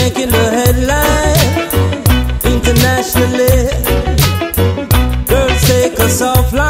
making the headline internationally. Girls take us offline.